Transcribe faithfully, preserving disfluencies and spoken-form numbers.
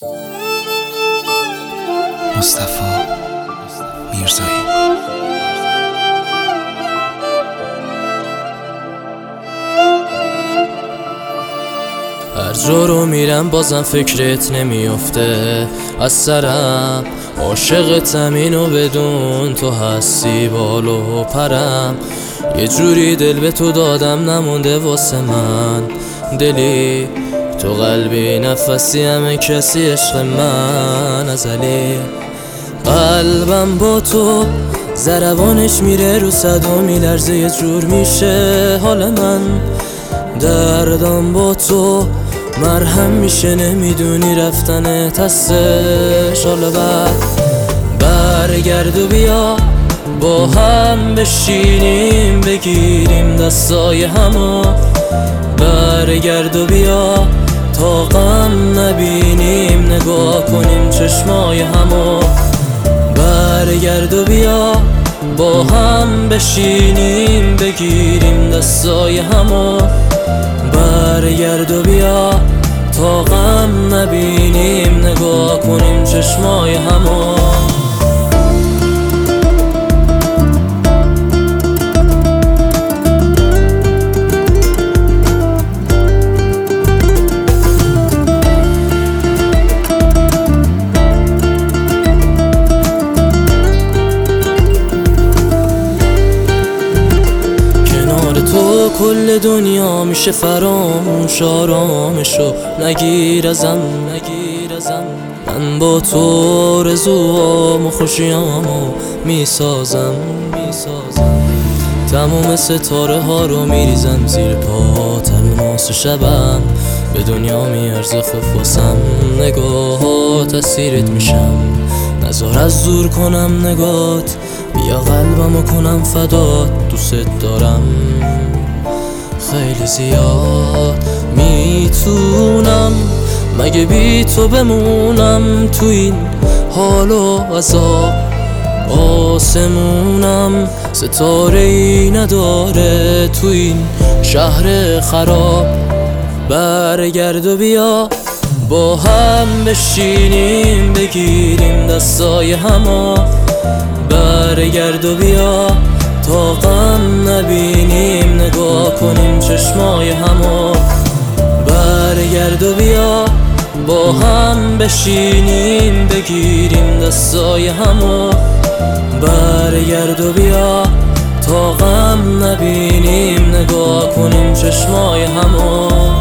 مصطفی میرزایی. هر جا رو میرم بازم فکرت نمیافته از سرم، عاشقتم اینو بدون، تو هستی بالو پرم. یه جوری دل به تو دادم نمونده واسه من دلی، تو قلبی نفسی همه کسی عشق من ازلی. قلبم با تو ضربانش میره رو صد و میلرزه، یه جور میشه حال من. دردم با تو مرهم میشه، نمیدونی رفتنت هستش حالا بعد. برگرد و بیا با هم بشینیم بگیریم دستای همو. برگرد و بیا تا غم نبینیم نگاه کنیم چشمای همو. برگرد و بیا با هم بشینیم بگیریم دستای همو. برگرد و بیا تا غم نبینیم نگاه کنیم چشمای همو. کل دنیا میشه فراموش، آرامشو نگیر ازم نگیر ازم. من با تو آرزوام و خوشیامو میسازم میسازم. تموم ستاره ها رو میریزم زیر پا، الماس شبم به دنیا میارزه خوب واسم. نگاهات اسیرت میشم، نزار از دور کنم نگات. بیا قلبمو کنم فدات، دوست دارم خیلی زیاد. میتونم مگه بی تو بمونم تو این حال و عذاب؟ آسمونم ستاره ای نداره تو این شهر خراب. برگرد و بیا با هم بشینیم بگیریم دستای همو. برگرد و بیا تا غم نبینیم نگاه کنیم چشمای همو. برگرد و بیا با هم بشینیم بگیریم دستای همو. برگرد و بیا تا غم نبینیم نگاه کنیم چشمای همو.